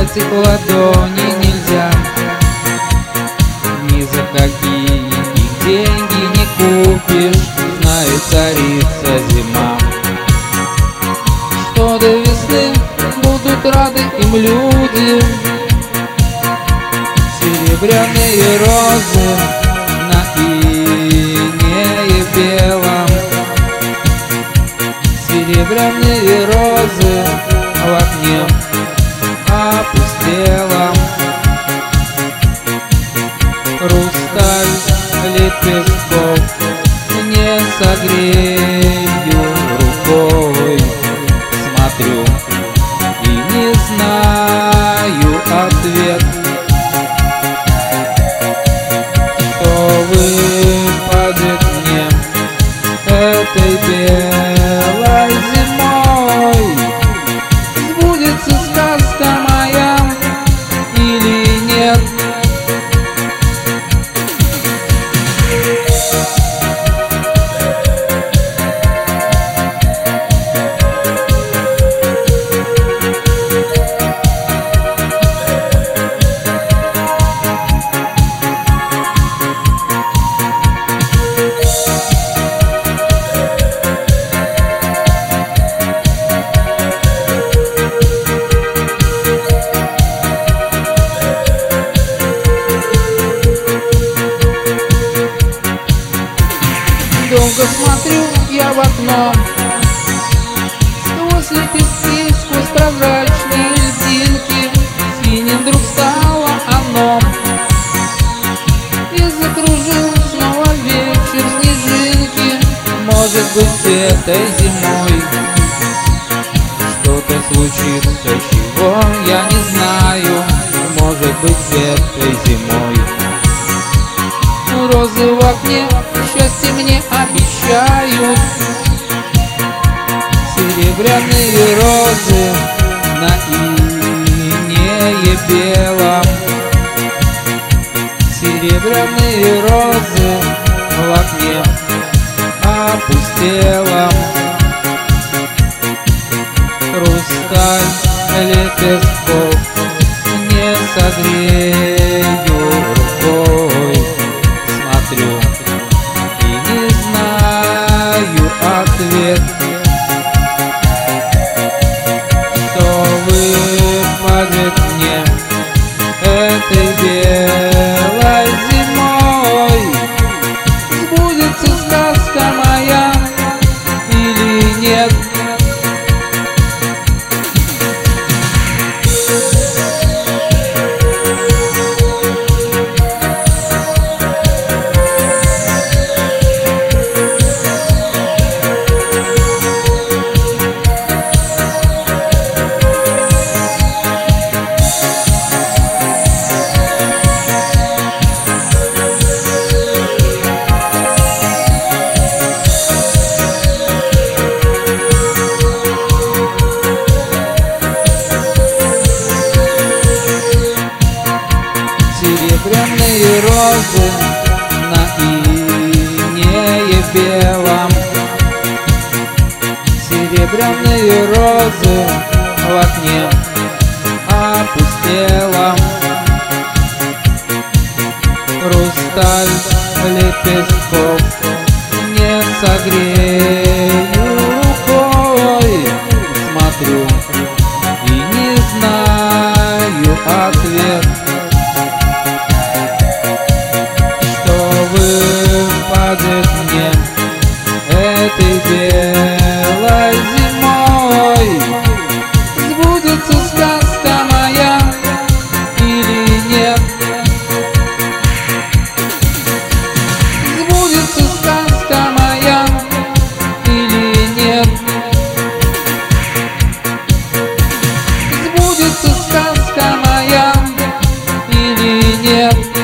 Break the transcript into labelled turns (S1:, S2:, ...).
S1: сделать их ладони нельзя. Ни за какие их деньги не купишь, знает царица зима. Что до весны будут рады им люди, серебряные розы на инее белом, серебряные розы в окне опустелом. Хрусталь лепестков не согрею рукой, смотрю и не знаю ответ, что выпадет мне этой белой зимой. Сбудется сказка моя или нет? Долго смотрю я в окно, сквозь лепестки, сквозь прозрачные льдинки. Синим вдруг стало оно, и закружил снова вечер снежинки. Может быть, этой зимой что-то случится, чего я не знаю. Может быть, этой зимой розы в окне счастье мне обещают. Серебряные розы на инее белом, серебряные розы в окне опустелом. Хрусталь лепестков не согрею рукой, смотрю и не знаю ответ, что выпадет мне этой белой зимой. Сбудется сказка моя или нет? Серебряные розы на инее белом, серебряные розы в окне опустелом. Хрусталь лепестков не согрею рукой, смотрю и не знаю ответ, выпадет мне этой белой зимой. Сбудется сказка моя или нет? Сбудется сказка моя или нет? Сбудется сказка моя или нет?